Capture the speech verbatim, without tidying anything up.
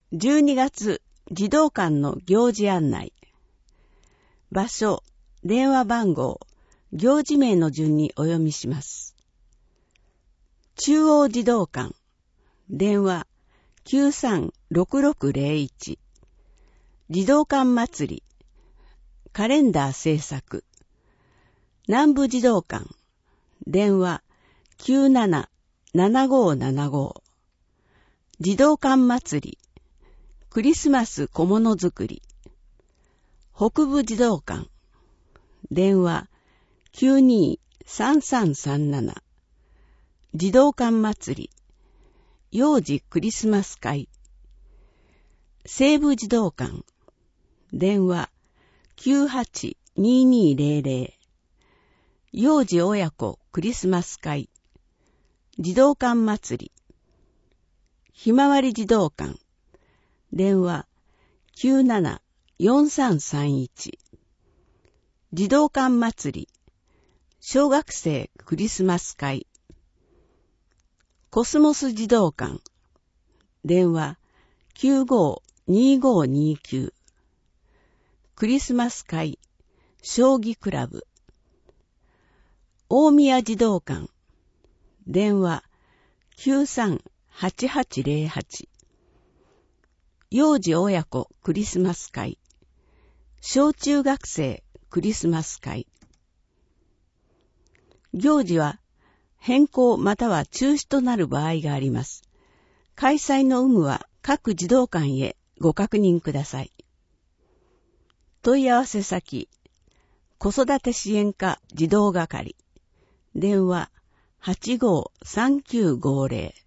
じゅうにがつ児童館の行事案内。場所、電話番号、行事名の順にお読みします。中央児童館、電話 きゅうさんろくろくゼロいち。児童館祭り、カレンダー制作。南部児童館、電話 きゅうななななごーななご。児童館祭り、クリスマス小物作り。北部児童館、電話 きゅうにーさんさんさんなな。児童館祭り、幼児クリスマス会。西部児童館、電話 きゅうはちにーにーゼロゼロ。幼児親子クリスマス会。児童館祭り。ひまわり児童館、電話 きゅうななよんさんさんいち。児童館祭り。小学生クリスマス会。コスモス児童館、電話 きゅうごーにーごーにーきゅう。クリスマス会、将棋クラブ。大宮児童館、電話 きゅうさんはちはちゼロはち。幼児親子クリスマス会。小中学生クリスマス会。行事は変更または中止となる場合があります。開催の有無は各児童館へご確認ください。問い合わせ先、子育て支援課児童係、電話 はちごーさんきゅうごーゼロ。